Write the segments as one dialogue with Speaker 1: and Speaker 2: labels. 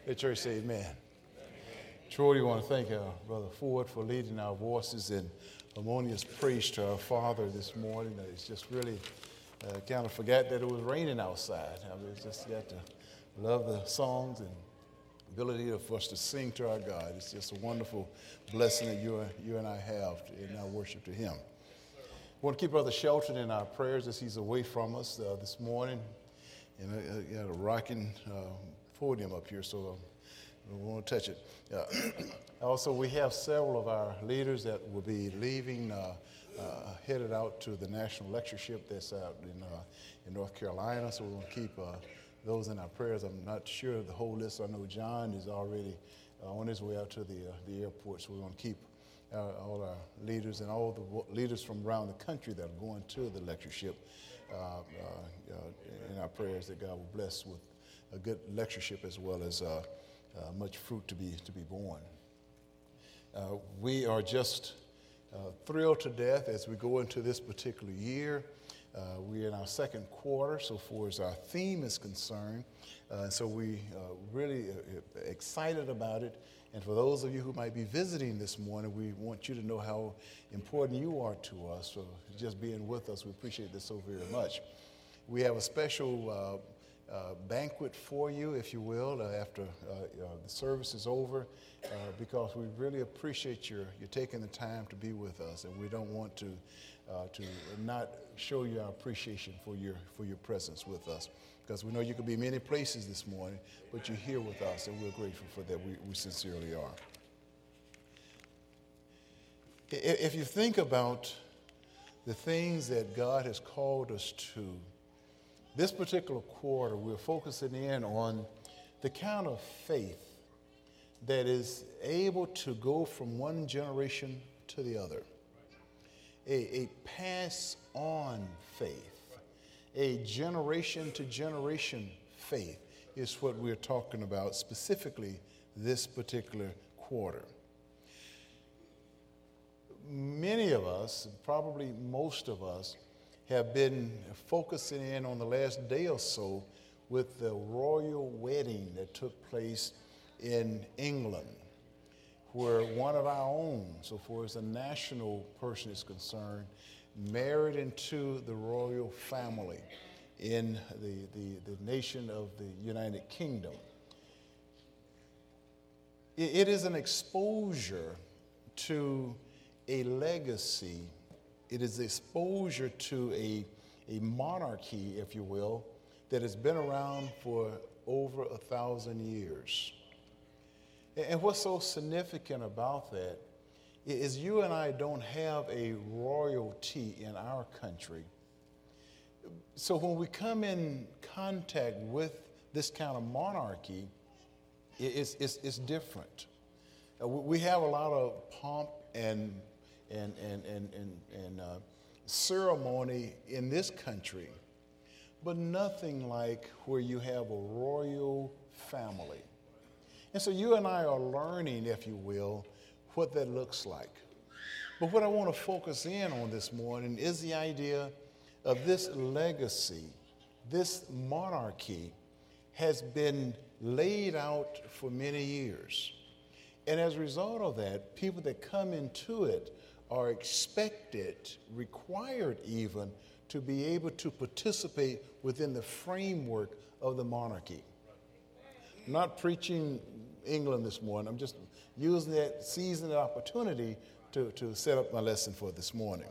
Speaker 1: The church say amen. Truly, want to thank Brother Ford for leading our voices in harmonious praise to our Father this morning. It's just really kind of forgot that it was raining outside. I mean, it's just got to love the songs and ability for us to sing to our God. It's just a wonderful blessing that you and I have in our worship to Him. We want to keep Brother Shelton in our prayers as he's away from us this morning. And got a rocking podium up here, so we won't touch it. Also, we have several of our leaders that will be leaving, headed out to the national lectureship that's out in North Carolina, so we want to keep those in our prayers. I'm not sure of the whole list. I know John is already on his way out to the airport, so we want to keep all our leaders and all the leaders from around the country that are going to the lectureship in our prayers, that God will bless with a good lectureship as well as much fruit to be born. We are just thrilled to death as we go into this particular year. We're in our second quarter, so far as our theme is concerned. So we really excited about it. And for those of you who might be visiting this morning, we want you to know how important you are to us. So just being with us, we appreciate this so very much. We have a special banquet for you, if you will, after the service is over, because we really appreciate you taking the time to be with us, and we don't want to not show you our appreciation for your presence with us, because we know you could be many places this morning, but you're here with us, and we're grateful for that. We sincerely are. If you think about the things that God has called us to, this particular quarter, we're focusing in on the kind of faith that is able to go from one generation to the other. A pass-on faith, a generation-to-generation faith is what we're talking about specifically this particular quarter. Many of us, probably most of us, have been focusing in on the last day or so with the royal wedding that took place in England, where one of our own, so far as a national person is concerned, married into the royal family in the nation of the United Kingdom. It is an exposure to a legacy. It is exposure to a monarchy, if you will, that has been around for over 1,000 years. And what's so significant about that is you and I don't have a royalty in our country. So when we come in contact with this kind of monarchy, it's different. We have a lot of pomp and ceremony in this country, but nothing like where you have a royal family. And so you and I are learning, if you will, what that looks like. But what I want to focus in on this morning is the idea of this legacy. This monarchy has been laid out for many years. And as a result of that, people that come into it are expected, required even, to be able to participate within the framework of the monarchy. I'm not preaching England this morning. I'm just using that season and opportunity to set up my lesson for this morning.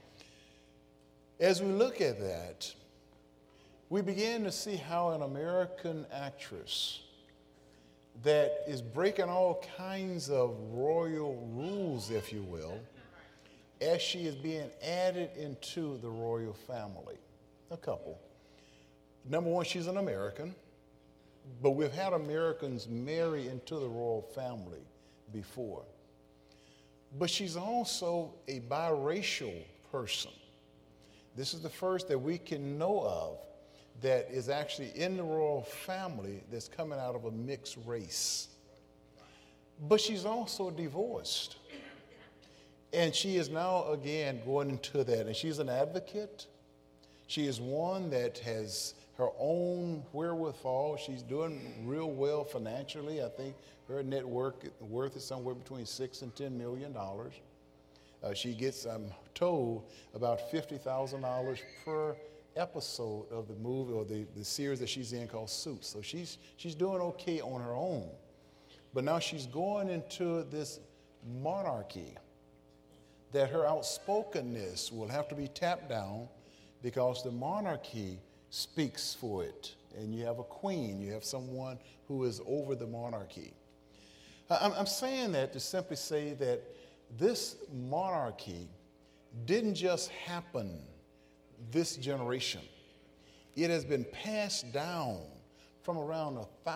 Speaker 1: As we look at that, we begin to see how an American actress that is breaking all kinds of royal rules, if you will, as she is being added into the royal family. A couple. Number one, she's an American, but we've had Americans marry into the royal family before. But she's also a biracial person. This is the first that we can know of that is actually in the royal family that's coming out of a mixed race. But she's also divorced. And she is now, again, going into that. And she's an advocate. She is one that has her own wherewithal. She's doing real well financially. I think her net worth is somewhere between $6 and $10 million. She gets, I'm told, about $50,000 per episode of the movie or the series that she's in called Suits. So she's doing okay on her own. But now she's going into this monarchy that her outspokenness will have to be tapped down because the monarchy speaks for it. And you have a queen, you have someone who is over the monarchy. I'm saying that to simply say that this monarchy didn't just happen this generation. It has been passed down from around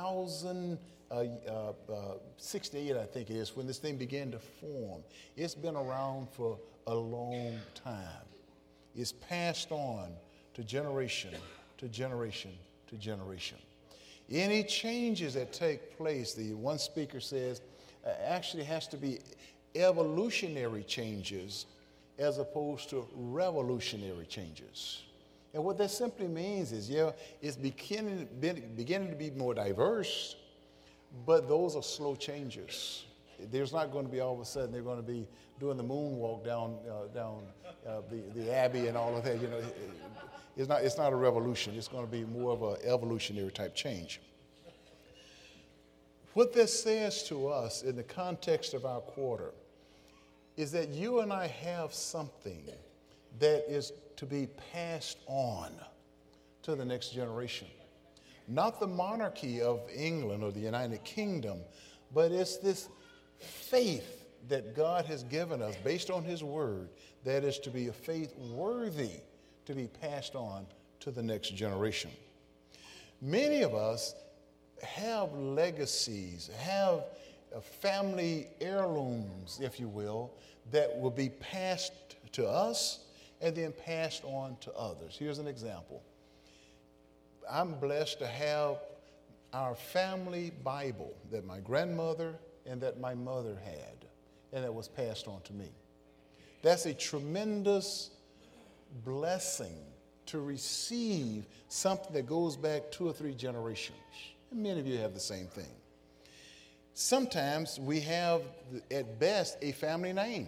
Speaker 1: 1068, I think it is, when this thing began to form. It's been around for a long time. It's passed on to generation to generation to generation. Any changes that take place, the one speaker says, actually has to be evolutionary changes as opposed to revolutionary changes. And what that simply means is, it's beginning to be more diverse, but those are slow changes. There's not going to be all of a sudden they're going to be doing the moonwalk down the Abbey and all of that. It's not a revolution. It's going to be more of an evolutionary type change. What this says to us in the context of our quarter is that you and I have something that is to be passed on to the next generation. Not the monarchy of England or the United Kingdom, but it's this faith that God has given us based on his word that is to be a faith worthy to be passed on to the next generation. Many of us have legacies, have family heirlooms, if you will, that will be passed to us and then passed on to others. Here's an example. I'm blessed to have our family Bible that my grandmother and that my mother had, and that was passed on to me. That's a tremendous blessing to receive something that goes back 2 or 3 generations. And many of you have the same thing. Sometimes we have, at best, a family name.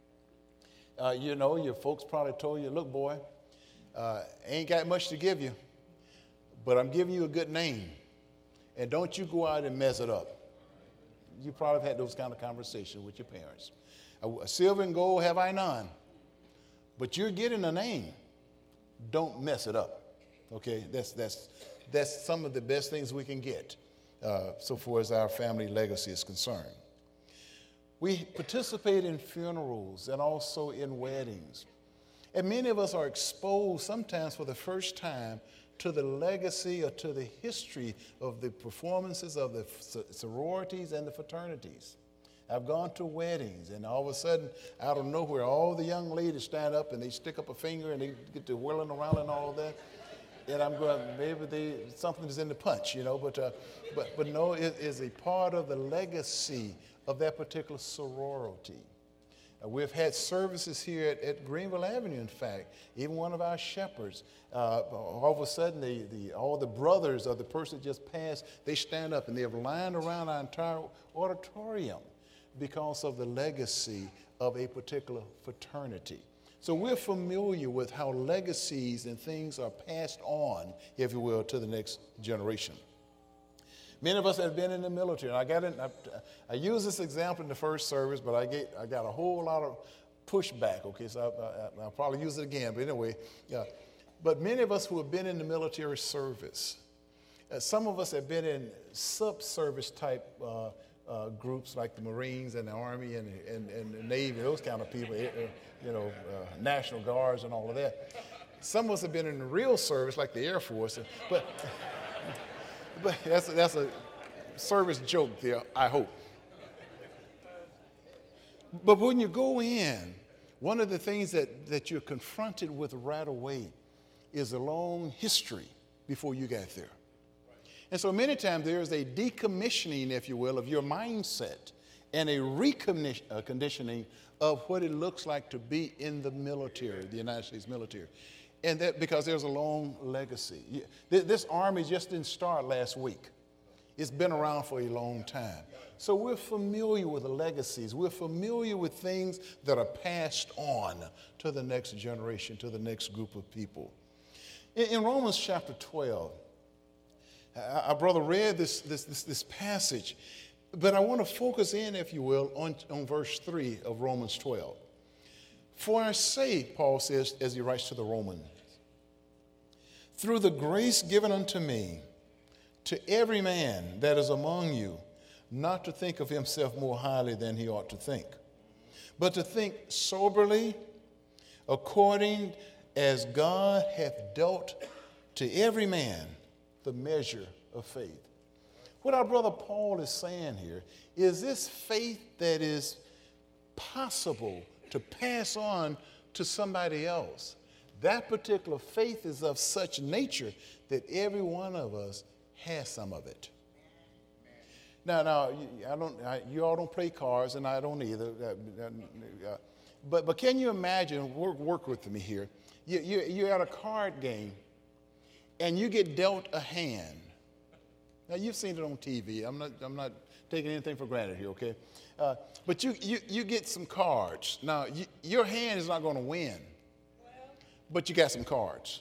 Speaker 1: Your folks probably told you, look, boy, ain't got much to give you, but I'm giving you a good name. And don't you go out and mess it up. You probably have had those kind of conversations with your parents. Silver and gold have I none, but you're getting a name. Don't mess it up. Okay, that's some of the best things we can get so far as our family legacy is concerned. We participate in funerals and also in weddings. And many of us are exposed sometimes for the first time to the legacy or to the history of the performances of the sororities and the fraternities. I've gone to weddings, and all of a sudden, out of nowhere, all the young ladies stand up and they stick up a finger and they get to whirling around and all that. And I'm going, maybe something is in the punch, but no, it is a part of the legacy of that particular sorority. We've had services here at Greenville Avenue, in fact. Even one of our shepherds, all of a sudden, all the brothers of the person that just passed, they stand up and they have lined around our entire auditorium because of the legacy of a particular fraternity. So we're familiar with how legacies and things are passed on, if you will, to the next generation. Many of us have been in the military. And I used this example in the first service, but I got a whole lot of pushback. Okay, so I'll probably use it again. But anyway, yeah. But many of us who have been in the military service, some of us have been in sub-service type groups like the Marines and the Army and the Navy, those kind of people, National Guards and all of that. Some of us have been in the real service like the Air Force, but that's a service joke there, I hope. But when you go in, one of the things that you're confronted with right away is a long history before you got there. And so many times there is a decommissioning, if you will, of your mindset and a reconditioning of what it looks like to be in the military, the United States military. And that because there's a long legacy. This army just didn't start last week. It's been around for a long time. So we're familiar with the legacies. We're familiar with things that are passed on to the next generation, to the next group of people. In Romans chapter 12, our brother read this passage, but I want to focus in, if you will, on verse 3 of Romans 12. For I say, Paul says, as he writes to the Romans, through the grace given unto me, to every man that is among you, not to think of himself more highly than he ought to think, but to think soberly, according as God hath dealt to every man the measure of faith. What our brother Paul is saying here is this faith that is possible to pass on to somebody else. That particular faith is of such nature that every one of us has some of it. Now, you all don't play cards, and I don't either. But can you imagine? Work with me here. You're at a card game, and you get dealt a hand. Now you've seen it on TV. I'm not taking anything for granted here, okay? But you get some cards. Now your hand is not going to win, but you got some cards.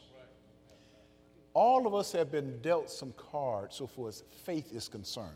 Speaker 1: All of us have been dealt some cards so far as faith is concerned.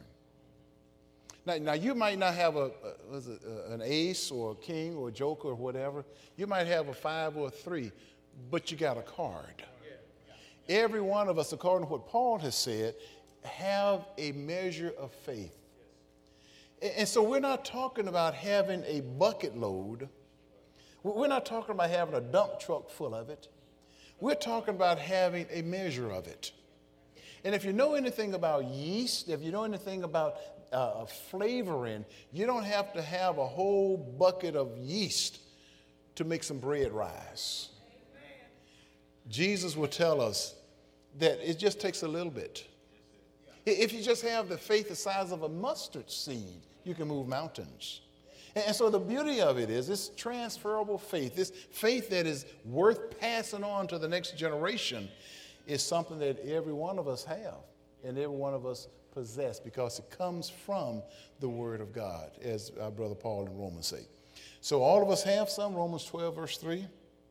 Speaker 1: Now you might not have an ace or a king or a joker or whatever. You might have a 5 or a 3, but you got a card. Every one of us, according to what Paul has said, have a measure of faith. And so we're not talking about having a bucket load. We're not talking about having a dump truck full of it. We're talking about having a measure of it. And if you know anything about yeast, if you know anything about flavoring, you don't have to have a whole bucket of yeast to make some bread rise. Jesus will tell us that it just takes a little bit. If you just have the faith the size of a mustard seed, you can move mountains. And so the beauty of it is this transferable faith, this faith that is worth passing on to the next generation, is something that every one of us have and every one of us possess because it comes from the Word of God, as our brother Paul in Romans say. So all of us have some. Romans 12, verse 3.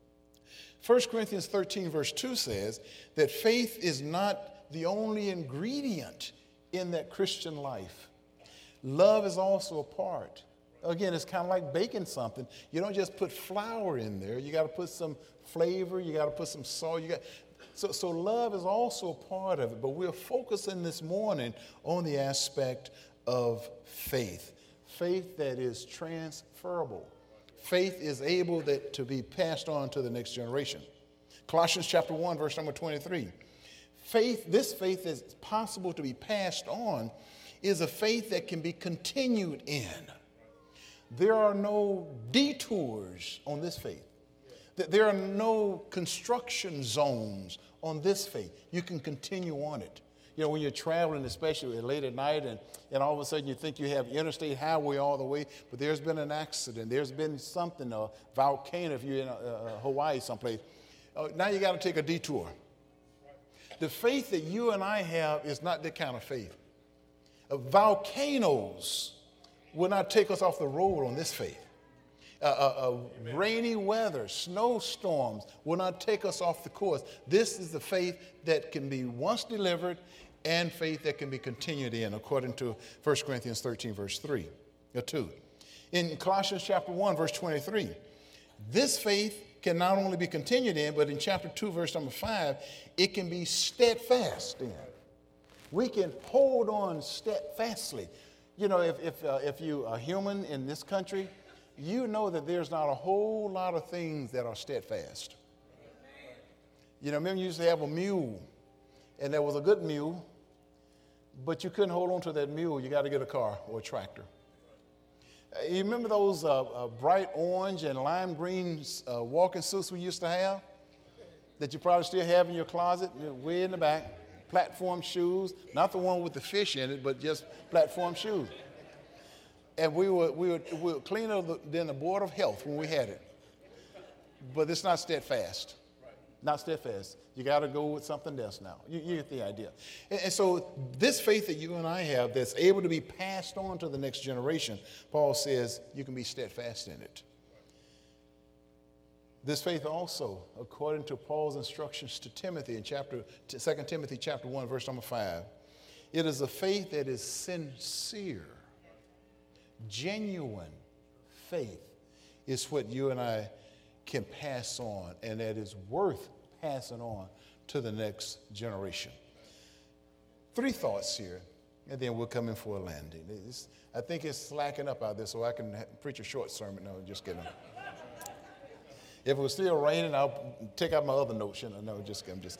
Speaker 1: 1 Corinthians 13, verse 2 says that faith is not the only ingredient in that Christian life. Love is also a part. Again, it's kind of like baking something. You don't just put flour in there. You got to put some flavor. You got to put some salt. So love is also a part of it. But we're focusing this morning on the aspect of faith. Faith that is transferable. Faith is able to be passed on to the next generation. Colossians chapter 1, verse number 23. This faith is possible to be passed on is a faith that can be continued in. There are no detours on this faith. There are no construction zones on this faith. You can continue on it. You know, when you're traveling, especially late at night, and all of a sudden you think you have interstate highway all the way, but there's been an accident. There's been something, a volcano if you're in Hawaii someplace. Now you got to take a detour. The faith that you and I have is not that kind of faith. Volcanoes will not take us off the road on this faith. Rainy weather, snowstorms will not take us off the course. This is the faith that can be once delivered and faith that can be continued in, according to 1 Corinthians 13, verse 3 or 2. In Colossians chapter 1, verse 23, this faith can not only be continued in, but in chapter 2, verse number 5, it can be steadfast in. We can hold on steadfastly. You know, if you are human in this country, you know that there's not a whole lot of things that are steadfast. You know, remember you used to have a mule, and there was a good mule, but you couldn't hold on to that mule. You got to get a car or a tractor. You remember those bright orange and lime green walking suits we used to have that you probably still have in your closet, way in the back? Platform shoes, not the one with the fish in it, but just platform shoes. And we were cleaner than the Board of Health when we had it. But it's not steadfast. not steadfast. You got to go with something else now. You get the idea. And so this faith that you and I have that's able to be passed on to the next generation, Paul says you can be steadfast in it. This faith also, according to Paul's instructions to Timothy in 2 Timothy chapter 1, verse number 5, it is a faith that is sincere, genuine faith is what you and I can pass on, and that is worth passing on to the next generation. 3 thoughts here, and then we'll come in for a landing. I think it's slacking up out there, so I can preach a short sermon. No, just kidding. If it was still raining, I'll take out my other notes. No, I'm just kidding.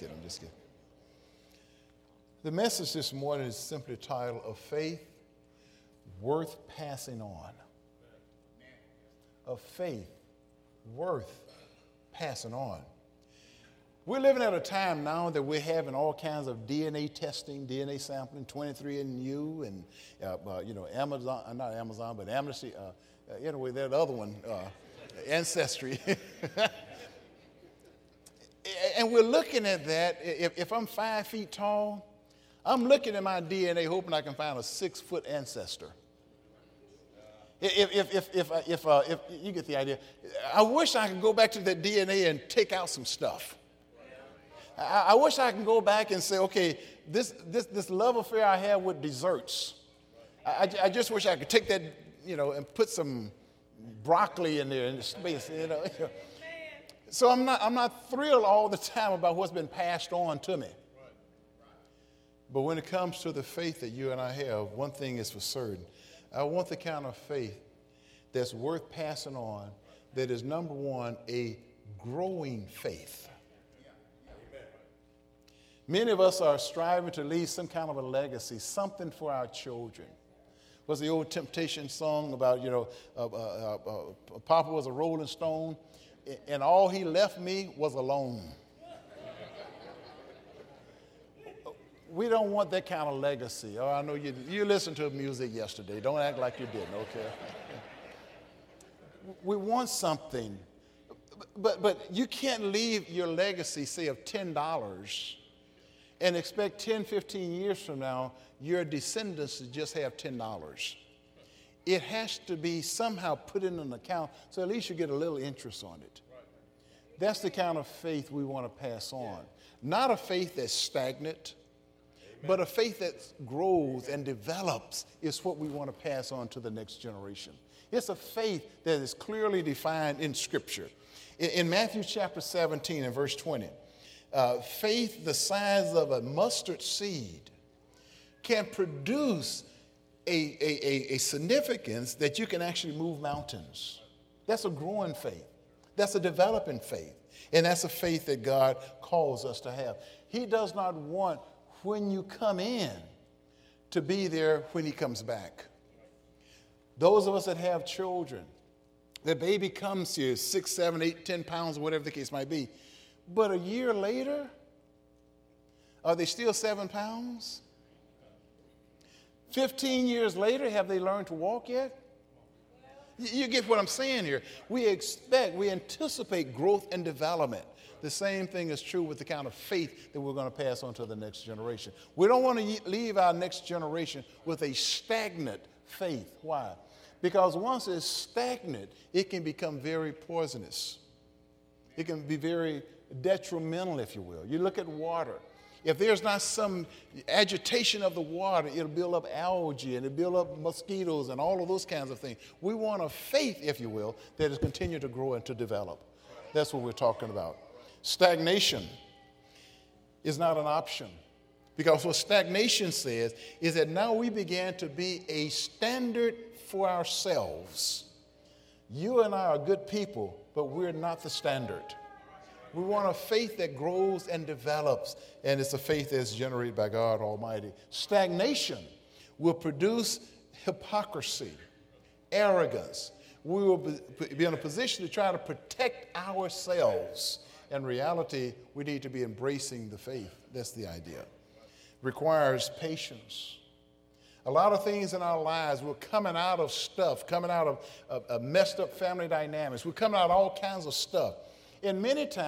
Speaker 1: The message this morning is simply titled, A Faith Worth Passing On. A faith worth passing on. We're living at a time now that we're having all kinds of DNA testing, DNA sampling, 23andMe, and Amazon, not Amazon, but Amnesty. Anyway, that other one, Ancestry. And we're looking at that. If I'm 5 feet tall, I'm looking at my DNA hoping I can find a 6-foot ancestor. If you get the idea, I wish I could go back to that DNA and take out some stuff. I wish I could go back and say, okay, this love affair I have with desserts, I just wish I could take that, and put some broccoli in there in the space, So I'm not thrilled all the time about what's been passed on to me. But when it comes to the faith that you and I have, one thing is for certain. I want the kind of faith that's worth passing on, that is, number one, a growing faith. Many of us are striving to leave some kind of a legacy, something for our children. Was the old Temptation song about, Papa was a rolling stone, and all he left me was alone. We don't want that kind of legacy. Oh, I know you listened to music yesterday. Don't act like you didn't, okay? We want something. But you can't leave your legacy, say, of $10 and expect 10, 15 years from now your descendants to just have $10. It has to be somehow put in an account so at least you get a little interest on it. That's the kind of faith we want to pass on. Not a faith that's stagnant, but a faith that grows and develops is what we want to pass on to the next generation. It's a faith that is clearly defined in Scripture. In Matthew chapter 17 and verse 20, faith the size of a mustard seed can produce a significance that you can actually move mountains. That's a growing faith. That's a developing faith. And that's a faith that God calls us to have. He does not want when you come in to be there when he comes back. Those of us that have children, the baby comes here 6, 7, 8, 10 pounds, or whatever the case might be. But a year later, are they still 7 pounds? 15 years later, have they learned to walk yet? You get what I'm saying here. We anticipate growth and development. The same thing is true with the kind of faith that we're going to pass on to the next generation. We don't want to leave our next generation with a stagnant faith. Why? Because once it's stagnant, it can become very poisonous. It can be very detrimental, if you will. You look at water. If there's not some agitation of the water, it'll build up algae and it'll build up mosquitoes and all of those kinds of things. We want a faith, if you will, that is continue to grow and to develop. That's what we're talking about. Stagnation is not an option, because what stagnation says is that now we began to be a standard for ourselves. You and I are good people, but we're not the standard. We want a faith that grows and develops, and it's a faith that's generated by God Almighty. Stagnation will produce hypocrisy, arrogance. We will be in a position to try to protect ourselves. In reality, we need to be embracing the faith. That's the idea. Requires patience. A lot of things in our lives, we're coming out of stuff, coming out of messed up family dynamics. We're coming out of all kinds of stuff. And many times,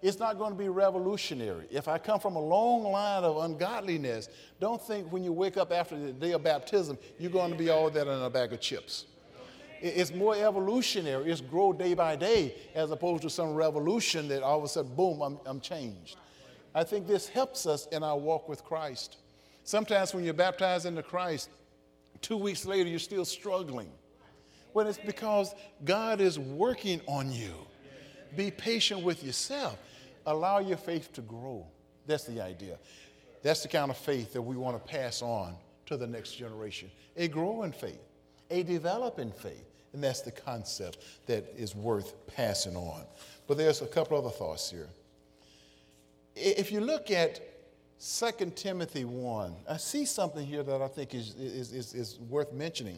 Speaker 1: It's not going to be revolutionary. If I come from a long line of ungodliness, don't think when you wake up after the day of baptism, you're going to be all that in a bag of chips. It's more evolutionary. It's grow day by day as opposed to some revolution that all of a sudden, boom, I'm changed. I think this helps us in our walk with Christ. Sometimes when you're baptized into Christ, 2 weeks later, you're still struggling. Well, it's because God is working on you. Be patient with yourself. Allow your faith to grow. That's the idea. That's the kind of faith that we want to pass on to the next generation. A growing faith, a developing faith. And that's the concept that is worth passing on. But there's a couple other thoughts here. If you look at 2 Timothy 1, I see something here that I think is worth mentioning.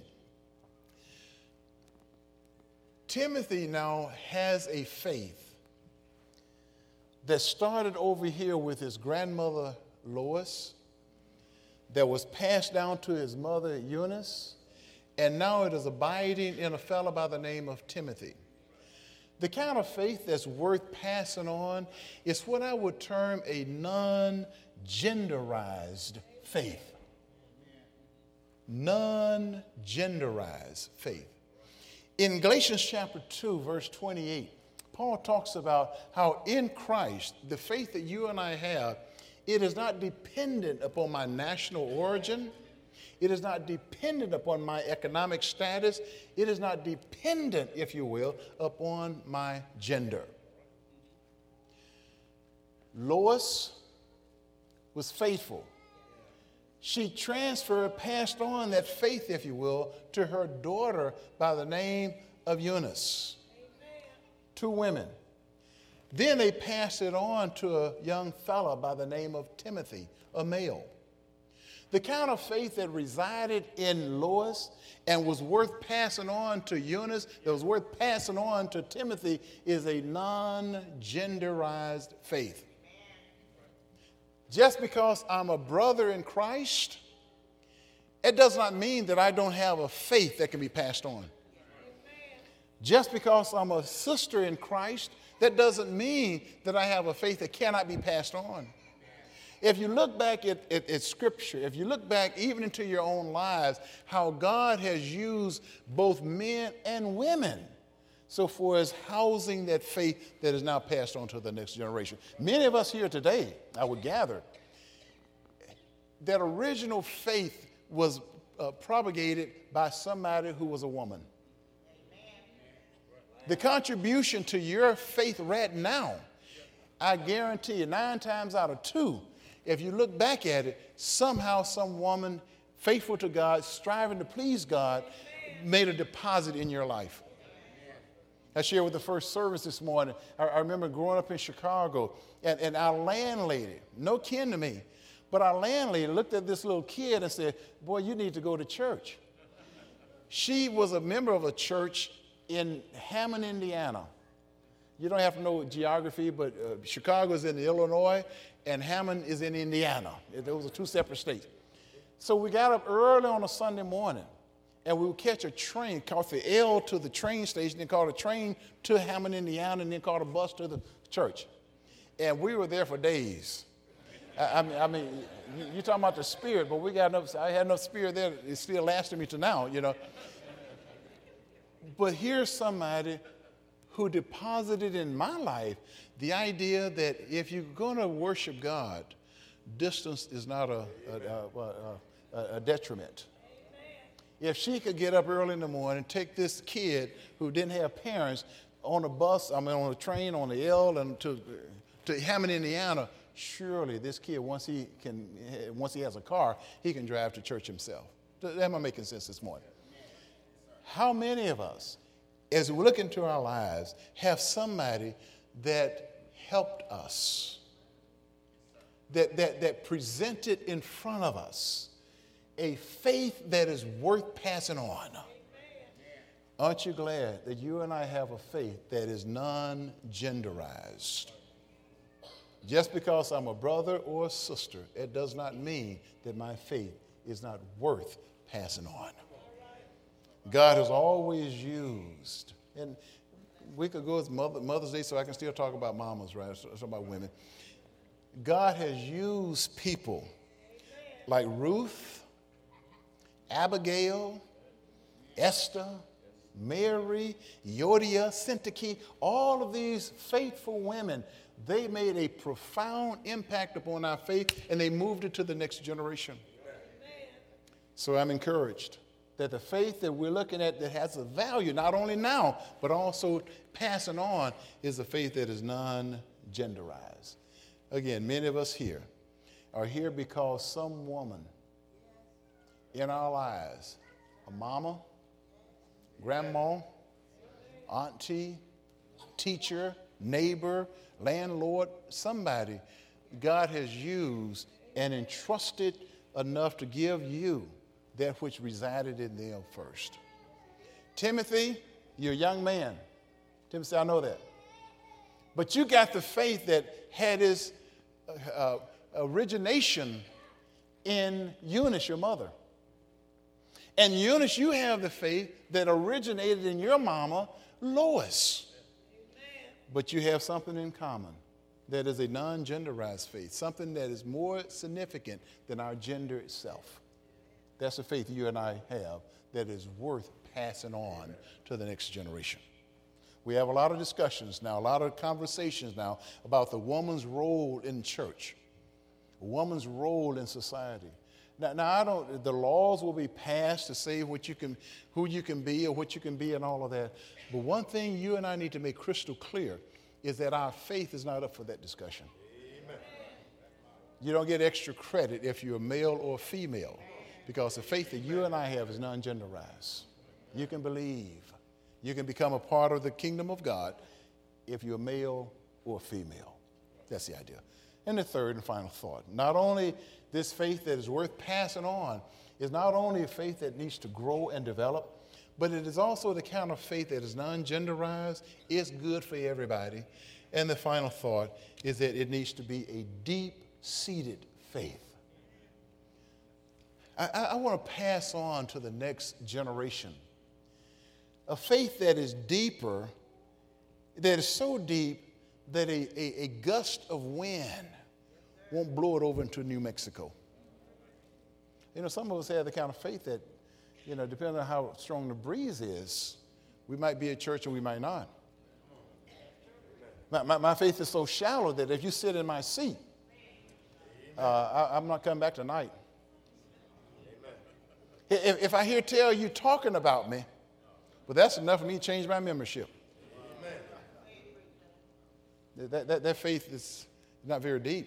Speaker 1: Timothy now has a faith that started over here with his grandmother Lois, that was passed down to his mother Eunice, and now it is abiding in a fellow by the name of Timothy. The kind of faith that's worth passing on is what I would term a non-genderized faith. Non-genderized faith. In Galatians chapter 2, verse 28, Paul talks about how in Christ, the faith that you and I have, it is not dependent upon my national origin. It is not dependent upon my economic status. It is not dependent, if you will, upon my gender. Lois was faithful. She passed on that faith, if you will, to her daughter by the name of Eunice. 2 women. Then they passed it on to a young fellow by the name of Timothy, a male. The kind of faith that resided in Lois and was worth passing on to Eunice, that was worth passing on to Timothy, is a non-genderized faith. Just because I'm a brother in Christ, it does not mean that I don't have a faith that can be passed on. Just because I'm a sister in Christ, that doesn't mean that I have a faith that cannot be passed on. If you look back at Scripture, if you look back even into your own lives, how God has used both men and women so far as housing that faith that is now passed on to the next generation. Many of us here today, I would gather, that original faith was propagated by somebody who was a woman. The contribution to your faith right now, I guarantee you, 9 times out of 2, if you look back at it, somehow some woman faithful to God, striving to please God, made a deposit in your life. I shared with the first service this morning, I remember growing up in Chicago, and our landlady, no kin to me, but our landlady looked at this little kid and said, boy, you need to go to church. She was a member of a church in Hammond, Indiana. You don't have to know geography, but Chicago is in Illinois, and Hammond is in Indiana. Those are 2 separate states. So we got up early on a Sunday morning, and we would catch a train, caught the L to the train station, then caught a train to Hammond, Indiana, and then caught a bus to the church. And we were there for days. I mean, you're talking about the spirit, but I had enough spirit there, it still lasted me to now, you know. But here's somebody who deposited in my life the idea that if you're going to worship God, distance is not a detriment. If she could get up early in the morning, take this kid who didn't have parents on a bus, on a train, on the L, and to Hammond, Indiana, surely this kid, once he has a car, he can drive to church himself. Am I making sense this morning? How many of us, as we look into our lives, have somebody that helped us, that presented in front of us a faith that is worth passing on? Aren't you glad that you and I have a faith that is non-genderized? Just because I'm a brother or a sister, it does not mean that my faith is not worth passing on. God has always used, and week ago is Mother's Day, so I can still talk about mamas, right? So about women. God has used people like Ruth, Abigail, Esther, Mary, Yodia, Syntyche, all of these faithful women. They made a profound impact upon our faith, and they moved it to the next generation. So I'm encouraged that the faith that we're looking at that has a value, not only now, but also passing on, is a faith that is non-genderized. Again, many of us here are here because some woman in our lives, a mama, grandma, auntie, teacher, neighbor, landlord, somebody God has used and entrusted enough to give you that which resided in them first. Timothy, you're a young man. Timothy said, I know that. But you got the faith that had its origination in Eunice, your mother. And Eunice, you have the faith that originated in your mama, Lois. Amen. But you have something in common that is a non-genderized faith, something that is more significant than our gender itself. That's the faith you and I have that is worth passing on to the next generation. We have a lot of discussions now, a lot of conversations now about the woman's role in church, a woman's role in society. Now, the laws will be passed to say who you can be or what you can be and all of that. But one thing you and I need to make crystal clear is that our faith is not up for that discussion. Amen. You don't get extra credit if you're a male or a female, because the faith that you and I have is non-genderized. You can believe. You can become a part of the kingdom of God if you're a male or a female. That's the idea. And the third and final thought, not only this faith that is worth passing on is not only a faith that needs to grow and develop, but it is also the kind of faith that is non-genderized, is good for everybody. And the final thought is that it needs to be a deep-seated faith. I want to pass on to the next generation a faith that is deeper, that is so deep that a gust of wind won't blow it over into New Mexico. You know, some of us have the kind of faith that, you know, depending on how strong the breeze is, we might be at church and we might not. My faith is so shallow that if you sit in my seat, I'm not coming back tonight. If I hear tell you talking about me, well, that's enough for me to change my membership. That faith is not very deep.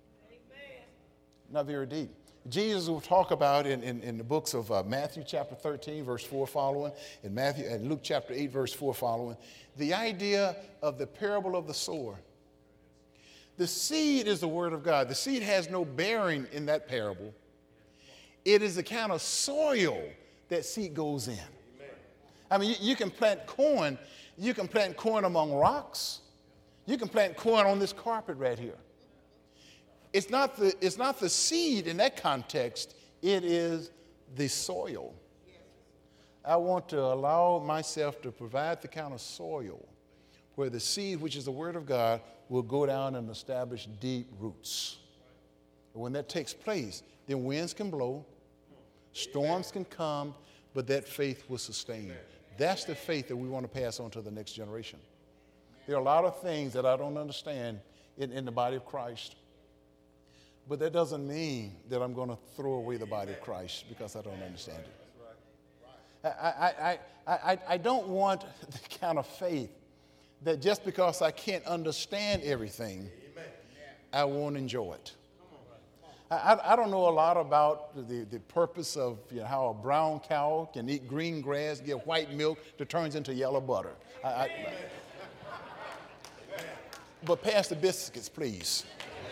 Speaker 1: Not very deep. Jesus will talk about in the books of Matthew chapter 13, verse 4 following, and Luke chapter 8, verse 4 following, the idea of the parable of the sower. The seed is the word of God. The seed has no bearing in that parable. It is the kind of soil that seed goes in. I mean, you can plant corn. You can plant corn among rocks. You can plant corn on this carpet right here. It's not the seed in that context. It is the soil. I want to allow myself to provide the kind of soil where the seed, which is the word of God, will go down and establish deep roots. And when that takes place, then winds can blow, storms can come, but that faith will sustain. That's the faith that we want to pass on to the next generation. There are a lot of things that I don't understand in the body of Christ. But that doesn't mean that I'm going to throw away the body of Christ because I don't understand it. I don't want the kind of faith that just because I can't understand everything, I won't enjoy it. I don't know a lot about the purpose of how a brown cow can eat green grass, get white milk that turns into yellow butter. But pass the biscuits, please.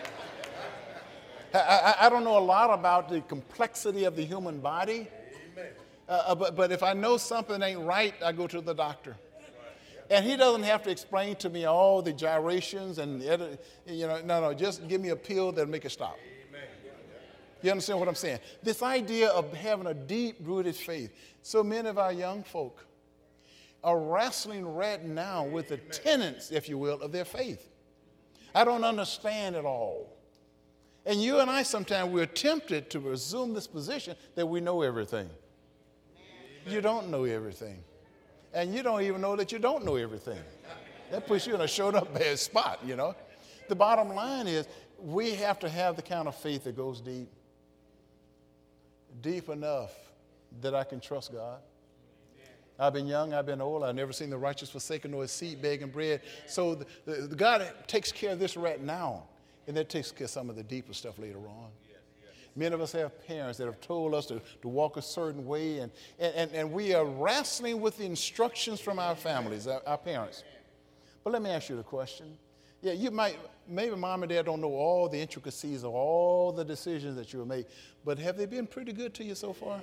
Speaker 1: I don't know a lot about the complexity of the human body, but if I know something ain't right, I go to the doctor. And he doesn't have to explain to me all the gyrations and, no, just give me a pill that'll make it stop. You understand what I'm saying? This idea of having a deep-rooted faith. So many of our young folk, are wrestling right now with the tenets, if you will, of their faith. I don't understand it all. And you and I sometimes we're tempted to assume this position that we know everything. You don't know everything. And you don't even know that you don't know everything. That puts you in a showed up bad spot, you know. The bottom line is we have to have the kind of faith that goes deep. Deep enough that I can trust God. I've been young, I've been old, I've never seen the righteous forsaken nor his seed begging bread. So the God takes care of this right now, and that takes care of some of the deeper stuff later on. Many of us have parents that have told us to walk a certain way, and we are wrestling with the instructions from our families, our parents. But let me ask you the question. Yeah, maybe mom and dad don't know all the intricacies of all the decisions that you have made, but have they been pretty good to you so far?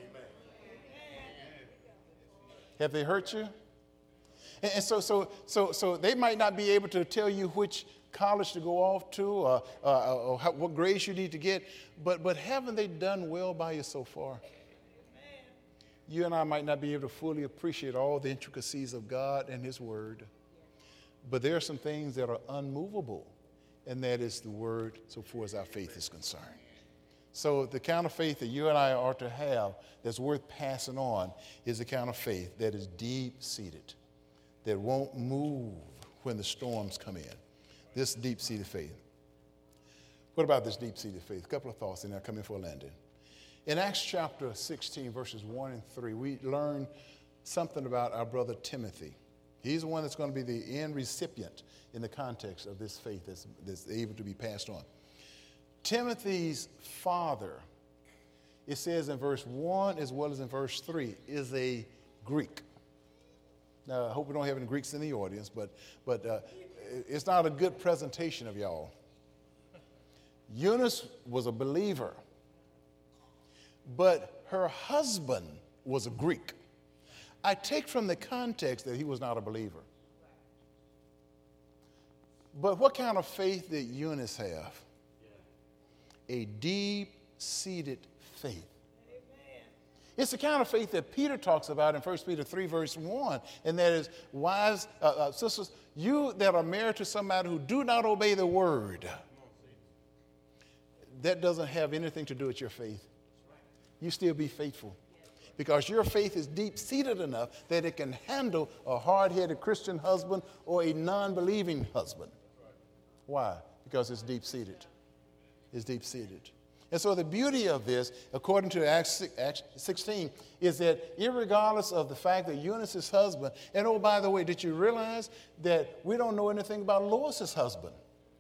Speaker 1: Have they hurt you? And so they might not be able to tell you which college to go off to or what grades you need to get, but haven't they done well by you so far? You and I might not be able to fully appreciate all the intricacies of God and his word, but there are some things that are unmovable, and that is the word so far as our faith is concerned. So the kind of faith that you and I are to have that's worth passing on is the kind of faith that is deep-seated, that won't move when the storms come in. This deep-seated faith. What about this deep-seated faith? A couple of thoughts, and I'll come in for a landing. In Acts chapter 16, verses 1 and 3, we learn something about our brother Timothy. He's the one that's going to be the end recipient in the context of this faith that's able to be passed on. Timothy's father, it says in verse 1 as well as in verse 3, is a Greek. Now, I hope we don't have any Greeks in the audience, but it's not a good presentation of y'all. Eunice was a believer, but her husband was a Greek. I take from the context that he was not a believer. But what kind of faith did Eunice have? A deep-seated faith. Amen. It's the kind of faith that Peter talks about in 1 Peter 3, verse 1, and that is, wives, sisters, you that are married to somebody who do not obey the word, that doesn't have anything to do with your faith. You still be faithful. Because your faith is deep-seated enough that it can handle a hard-headed Christian husband or a non-believing husband. Why? Because it's deep-seated. It's deep-seated. And so the beauty of this, according to Acts 16, is that irregardless of the fact that Eunice's husband, and oh, by the way, did you realize that we don't know anything about Lois's husband?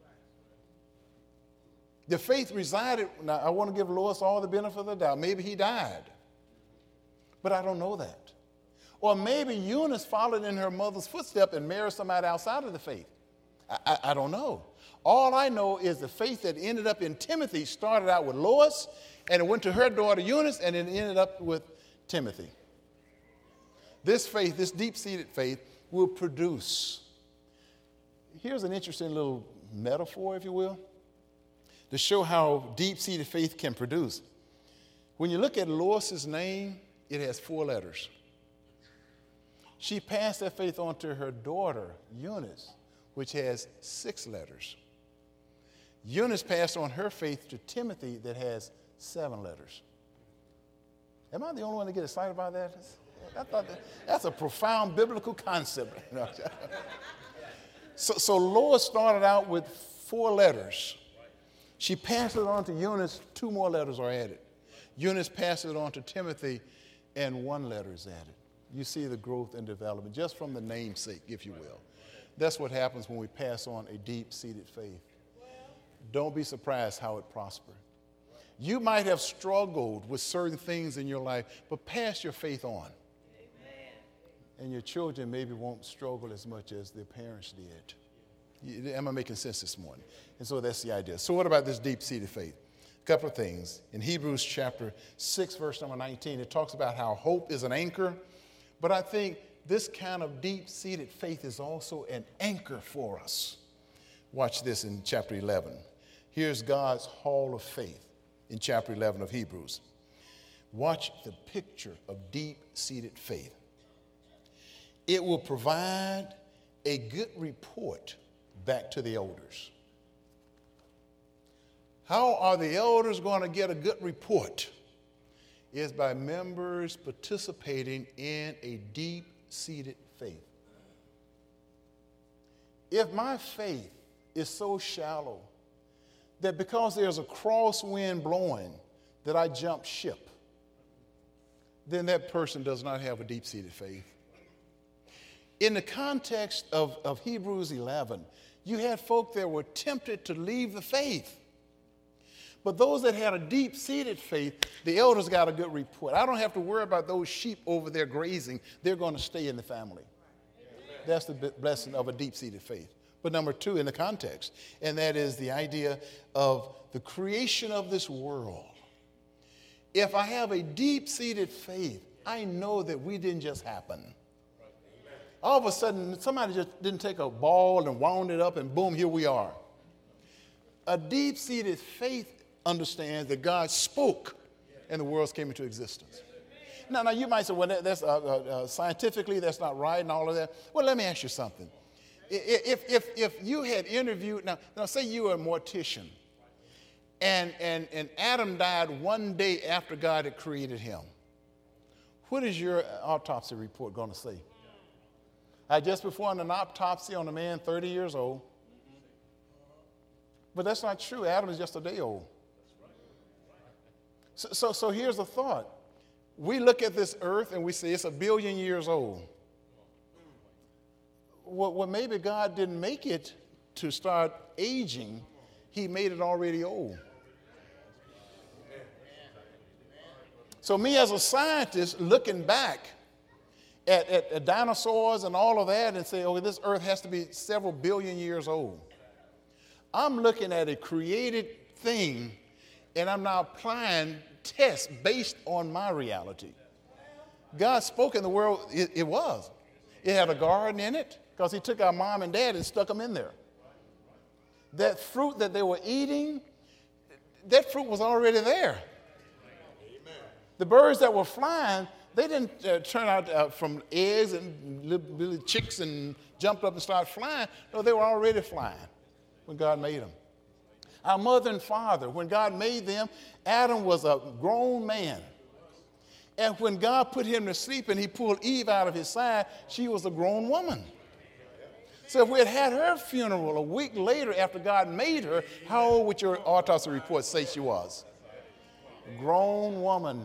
Speaker 1: The faith resided, now I want to give Lois all the benefit of the doubt. Maybe he died, but I don't know that. Or maybe Eunice followed in her mother's footsteps and married somebody outside of the faith. I don't know. All I know is the faith that ended up in Timothy started out with Lois, and it went to her daughter Eunice, and it ended up with Timothy. This faith, this deep-seated faith, will produce. Here's an interesting little metaphor, if you will, to show how deep-seated faith can produce. When you look at Lois's name, it has 4 letters. She passed that faith on to her daughter, Eunice, which has 6 letters. Eunice passed on her faith to Timothy that has 7 letters. Am I the only one to get excited about that? I thought that's a profound biblical concept. So Lois started out with 4 letters. She passed it on to Eunice, 2 more letters are added. Eunice passed it on to Timothy, and 1 letter is added. You see the growth and development just from the namesake, if you will. That's what happens when we pass on a deep-seated faith. Don't be surprised how it prospers. You might have struggled with certain things in your life, but pass your faith on. Amen. And your children maybe won't struggle as much as their parents did. Am I making sense this morning? And so that's the idea. So what about this deep-seated faith? A couple of things. In Hebrews chapter 6, verse number 19, it talks about how hope is an anchor. But I think this kind of deep-seated faith is also an anchor for us. Watch this in chapter 11. Here's God's hall of faith in chapter 11 of Hebrews. Watch the picture of deep-seated faith. it will provide a good report back to the elders. How are the elders going to get a good report? Is by members participating in a deep-seated faith. If my faith is so shallow that because there's a crosswind blowing that I jump ship, then that person does not have a deep-seated faith. In the context of Hebrews 11, you had folk that were tempted to leave the faith. But those that had a deep-seated faith, the elders got a good report. I don't have to worry about those sheep over there grazing. They're going to stay in the family. That's the blessing of a deep-seated faith. But number two in the context, and that is the idea of the creation of this world. If I have a deep-seated faith, I know that we didn't just happen. All of a sudden, somebody just didn't take a ball and wound it up and boom, here we are. A deep-seated faith understands that God spoke and the worlds came into existence. Now you might say, well, that's scientifically that's not right and all of that. Well, let me ask you something. If you had interviewed, now say you were a mortician, and Adam died one day after God had created him, what is your autopsy report going to say? I just performed an autopsy on a man 30 years old. But that's not true. Adam is just a day old. So here's the thought. We look at this earth and we say it's 1 billion years old. Well, maybe God didn't make it to start aging. He made it already old. So me as a scientist looking back at dinosaurs and all of that and say, oh, this earth has to be several billion years old. I'm looking at a created thing, and I'm now applying tests based on my reality. God spoke in the world, it was. It had a garden in it because he took our mom and dad and stuck them in there. That fruit that they were eating, that fruit was already there. The birds that were flying, they didn't turn out from eggs and little chicks and jumped up and started flying. No, they were already flying when God made them. Our mother and father, when God made them, Adam was a grown man. And when God put him to sleep and he pulled Eve out of his side, she was a grown woman. So if we had her funeral a week later after God made her, how old would your autopsy report say she was? A grown woman,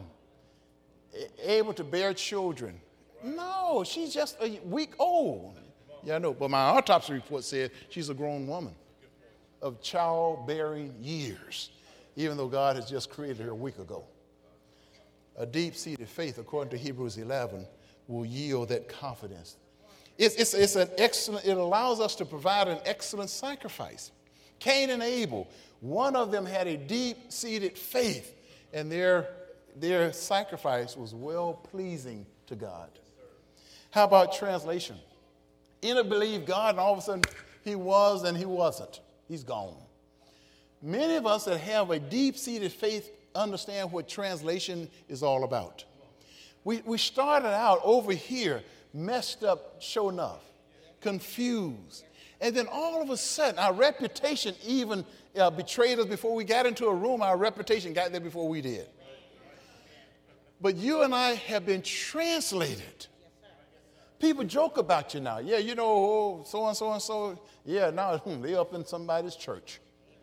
Speaker 1: able to bear children. No, she's just a week old. Yeah, I know, but my autopsy report said she's a grown woman of childbearing years, even though God has just created her a week ago. A deep-seated faith, according to Hebrews 11, will yield that confidence. It's an excellent, it allows us to provide an excellent sacrifice. Cain and Abel, one of them had a deep-seated faith, and their sacrifice was well-pleasing to God. How about translation? Enoch believed God, and all of a sudden he was and he wasn't. He's gone. Many of us that have a deep-seated faith understand what translation is all about. We started out over here, messed up, sure enough, confused. And then all of a sudden, our reputation even betrayed us before we got into a room. Our reputation got there before we did. But you and I have been translated. People joke about you now. Yeah, you know, oh, so-and-so and so. Yeah, now they up in somebody's church.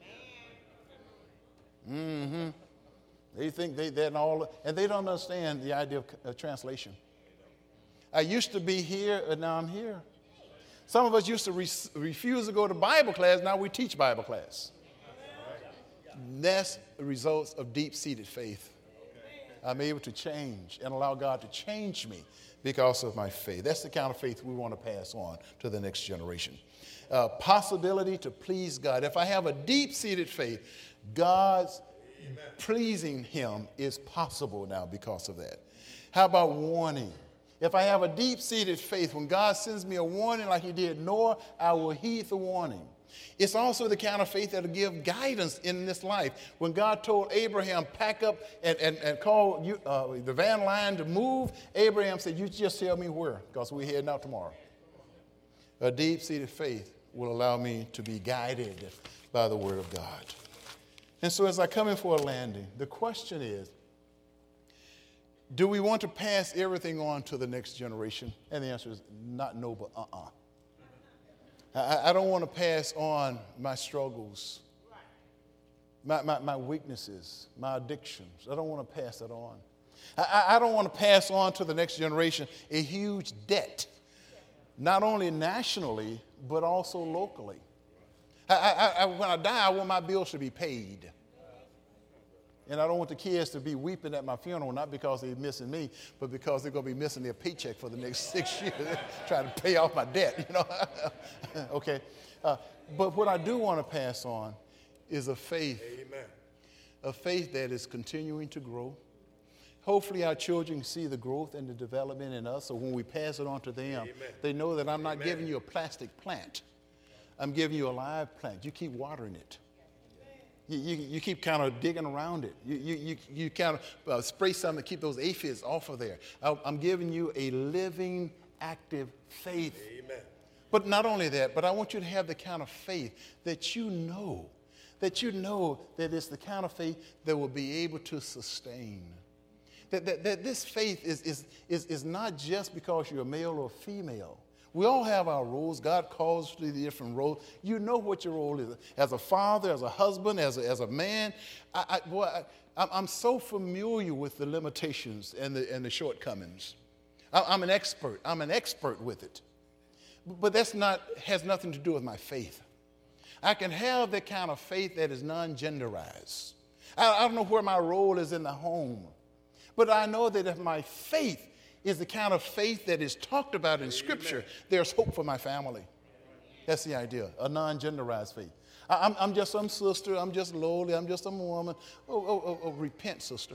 Speaker 1: Mm-hmm. They think they're all, and they don't understand the idea of translation. I used to be here, and now I'm here. Some of us used to refuse to go to Bible class. Now we teach Bible class. That's the results of deep-seated faith. I'm able to change and allow God to change me because of my faith. That's the kind of faith we want to pass on to the next generation. Possibility to please God. If I have a deep-seated faith, God's pleasing him is possible now because of that. How about warning? If I have a deep-seated faith, when God sends me a warning like he did Noah, I will heed the warning. It's also the kind of faith that'll give guidance in this life. When God told Abraham, pack up and call the van line to move, Abraham said, you just tell me where, because we're heading out tomorrow. A deep-seated faith will allow me to be guided by the word of God. And so as I come in for a landing, the question is, do we want to pass everything on to the next generation? And the answer is not no, but I don't want to pass on my struggles, my weaknesses, my addictions. I don't want to pass that on. I don't want to pass on to the next generation a huge debt, not only nationally, but also locally. When I die, I want my bills to be paid. And I don't want the kids to be weeping at my funeral, not because they're missing me, but because they're going to be missing their paycheck for the next 6 years, trying to pay off my debt, Okay. But what I do want to pass on is a faith. Amen. A faith that is continuing to grow. Hopefully our children see the growth and the development in us, so when we pass it on to them, Amen. They know that I'm not giving you a plastic plant. I'm giving you a live plant. You keep watering it. You keep kind of digging around it. You kind of spray something to keep those aphids off of there. I'm giving you a living, active faith. Amen. But not only that, but I want you to have the kind of faith that you know that it's the kind of faith that will be able to sustain. That this faith is not just because you're a male or a female. We all have our roles. God calls to the different roles. You know what your role is. As a father, as a husband, as a man. I'm so familiar with the limitations and the shortcomings. I'm an expert. I'm an expert with it. But has nothing to do with my faith. I can have that kind of faith that is non-genderized. I don't know where my role is in the home. But I know that if my faith is the kind of faith that is talked about in Scripture, there's hope for my family. That's the idea, a non-genderized faith. I'm just some sister. I'm just lowly. I'm just a woman. Repent, sister.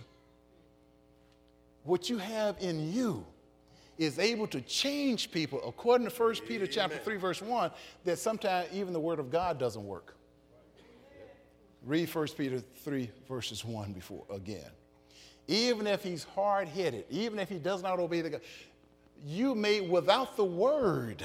Speaker 1: What you have in you is able to change people, according to 1 Peter chapter 3, verse 1, that sometimes even the word of God doesn't work. Read 1 Peter 3, verses 1 before again. Even if he's hard-headed, even if he does not obey the God, you may, without the word,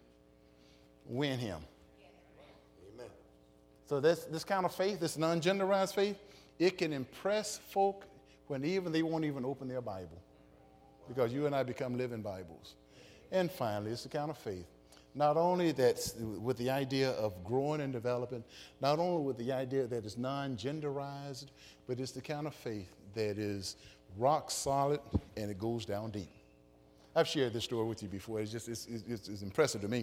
Speaker 1: win him. Amen. So this kind of faith, this non-genderized faith, it can impress folk when even they won't even open their Bible, because you and I become living Bibles. And finally, it's the kind of faith, not only that's with the idea of growing and developing, not only with the idea that it's non-genderized, but it's the kind of faith that is rock solid and it goes down deep. I've shared this story with you before. It's impressive to me.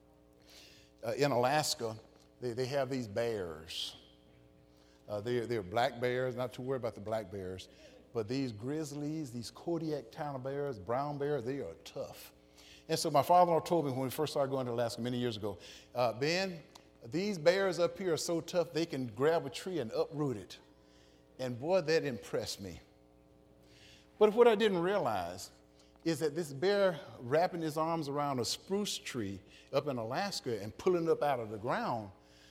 Speaker 1: In Alaska, they have these bears. They're black bears, not too worried about the black bears. But these grizzlies, these Kodiak town bears, brown bears, they are tough. And so my father-in-law told me when we first started going to Alaska many years ago, Ben, these bears up here are so tough they can grab a tree and uproot it. And boy, that impressed me. But what I didn't realize is that this bear wrapping his arms around a spruce tree up in Alaska and pulling it up out of the ground,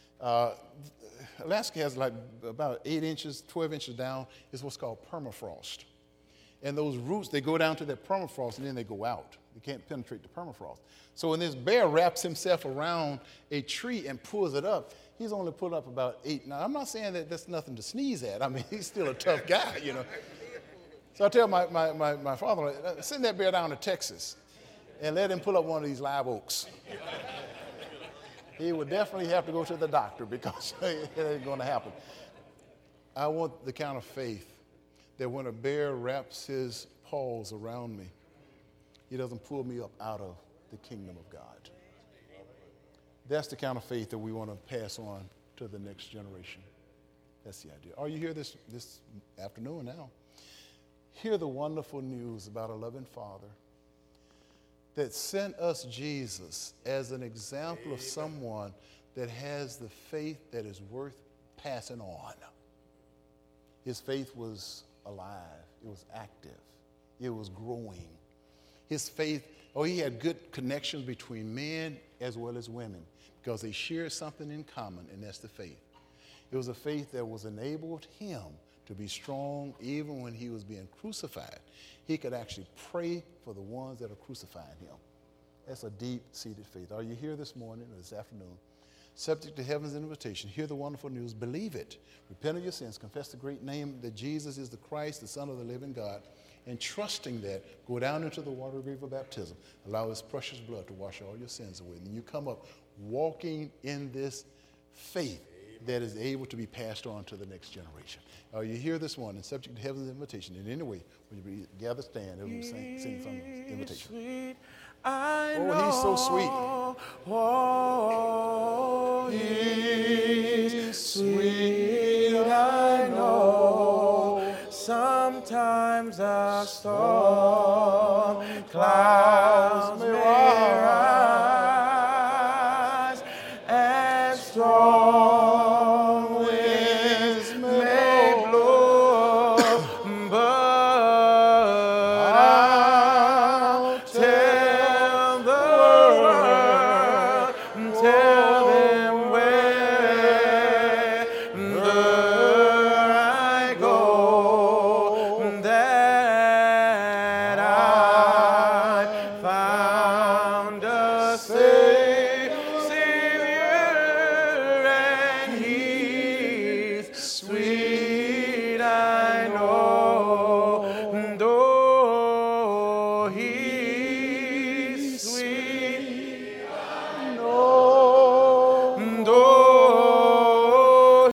Speaker 1: Alaska has like about 8 inches, 12 inches down, is what's called permafrost. And those roots, they go down to that permafrost and then they go out. They can't penetrate the permafrost. So when this bear wraps himself around a tree and pulls it up, he's only pulled up about 8. Now, I'm not saying that that's nothing to sneeze at. I mean, he's still a tough guy, So I tell my father, send that bear down to Texas and let him pull up one of these live oaks. He would definitely have to go to the doctor because it ain't going to happen. I want the kind of faith that when a bear wraps his paws around me, he doesn't pull me up out of the kingdom of God. That's the kind of faith that we want to pass on to the next generation. That's the idea. Are you here this afternoon now? Hear the wonderful news about a loving Father that sent us Jesus as an example of someone that has the faith that is worth passing on. His faith was alive. It was active. It was growing. his faith, or he had good connections between men as well as women because they shared something in common, and that's the faith. It was a faith that was enabled him to be strong even when he was being crucified. He could actually pray for the ones that are crucifying him. That's a deep-seated faith. Are you here this morning or this afternoon? Subject to heaven's invitation, hear the wonderful news, believe it, repent of your sins, confess the great name that Jesus is the Christ, the Son of the living God, and trusting that, go down into the water grave of baptism, allow his precious blood to wash all your sins away. And you come up walking in this faith that is able to be passed on to the next generation. Are you here this morning, subject to heaven's invitation? In any way, will you gather, stand, and we'll sing some invitation.
Speaker 2: Sweet, I know.
Speaker 1: Oh, he's so sweet.
Speaker 2: Oh, he's sweet, I know. Sometimes a storm clouds may rise and strong winds may blow, but I'll tell the world, tell them wherever I go, that I found a Savior.